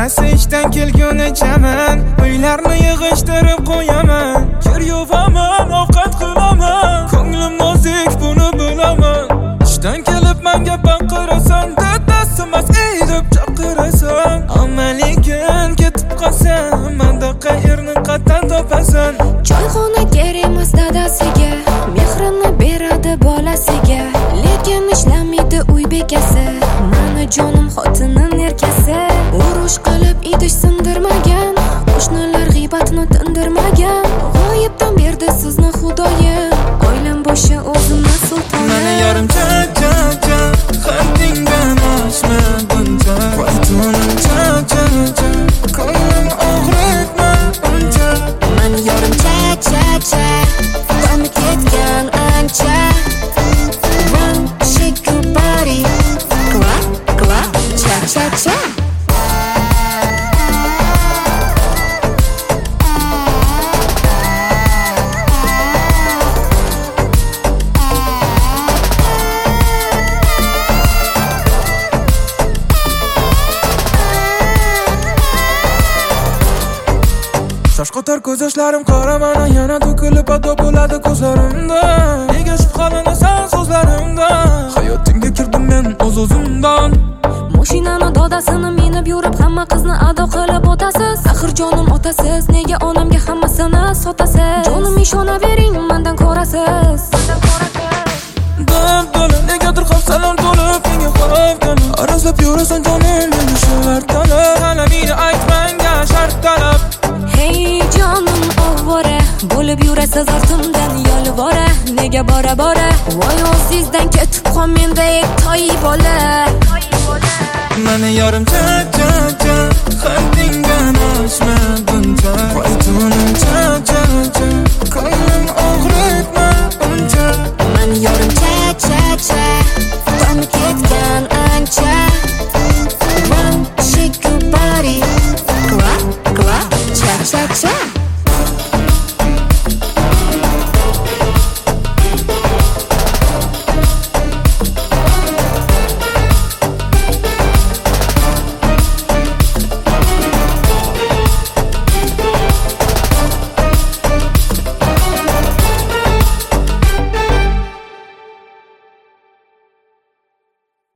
Hammasi ishdan kelgunichaman, uylarni yig'ishtirib qo'yaman. Kir yuvaman, ovqat qilaman, ko'nglim nozik buni bilaman. Ishdan kelib menga baqirasan, dadasimas ey deb chaqirasan. Amaligan ketib qolsam, menda qayerni qatdan topasan. Choyxona kerak emas dadasiga, mehrini beradi bolasiga. Lekin ishlamaydi uy bekasi, mani jonim xotinim erkasi. Urush qilib idish sindirmagan, qo'shnilar g'iybatni tindirmagan. G'oyibdan berdi sizni xudoyim, oilam boshi o'zimni sultonim. Mani yarim cha xatingdan oshma buncha. Vaytonim cha ko'nglim og'ritma buncha. Mani yarim cha dami ketgan ancha. One shake your body, clap cha. Shoshqotar ko'z yoshlarim qora, mana yana to'kilib ado bo'ladi ko'zlarimda. Nega shubhalanasan so'zlarimda? Hayotingga kirdim men o'z-o'zimdan. Mashinani dodasini minib yurib, hamma qizni ado qilib o'tasiz. Axir jonim otasiz, nega onamga hammasini sotasiz? Jonim ishonavering, mendan ko'rasiz. Dard to'la, negadir xavfsalar to'lib, menga xavfdan arazlab yurasan jonim, meni shular talab. Talabini aytmanga shart talab. Hey jonim ovvora, bo'lib yurasiz ortimdan yolvora. Nega bora voy o'zingizdan ketib qol mendek toy bola. Mani yarim cha xatingdan